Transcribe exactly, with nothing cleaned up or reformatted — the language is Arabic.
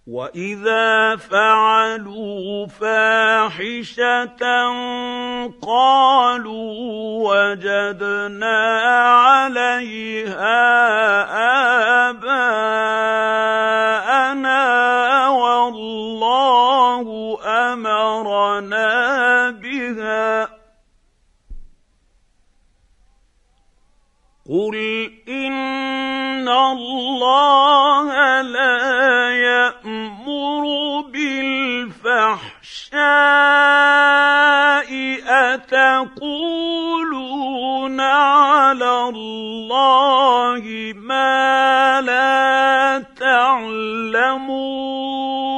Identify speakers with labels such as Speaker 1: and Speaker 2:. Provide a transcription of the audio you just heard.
Speaker 1: وَإِذَا فَعَلُوا فَاحِشَةً قَالُوا وَجَدْنَا عَلَيْهَا آبَاءَنَا وَاللَّهُ أَمَرَنَا بِهَا ۗ قُلْ إِنَّ اللَّهَ لَا يَأْمُرُ بِالْفَحْشَاءِ أَتَقُولُونَ عَلَى اللَّهِ مَا لَا تَعْلَمُونَ